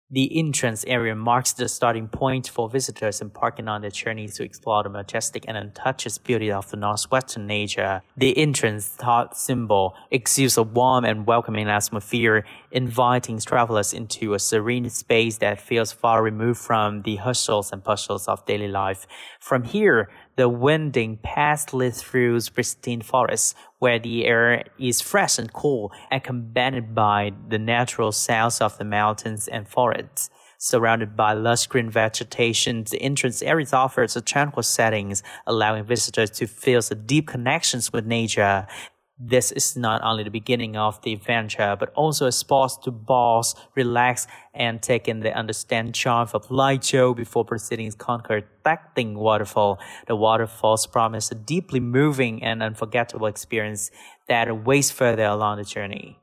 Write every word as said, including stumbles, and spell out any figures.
The entrance area marks the starting point for visitors embarking on their journey to explore the majestic and untouched beauty of the northwestern Asia. The entrance thought symbol exudes a warm and welcoming atmosphere, inviting travelers into a serene space that feels far removed from the hustles and bustles of daily life. From here, the winding path leads through pristine forests, where the air is fresh and cool, accompanied by the natural sounds of the mountains and forests. Surrounded by lush green vegetation, the entrance area offers a tranquil settings, allowing visitors to feel a deep connections with nature. This is not only the beginning of the adventure, but also a spot to pause, relax, and take in the understand charm of Laijiu before proceeding to conquer Daqing Waterfall. The waterfalls promise a deeply moving and unforgettable experience that awaits further along the journey.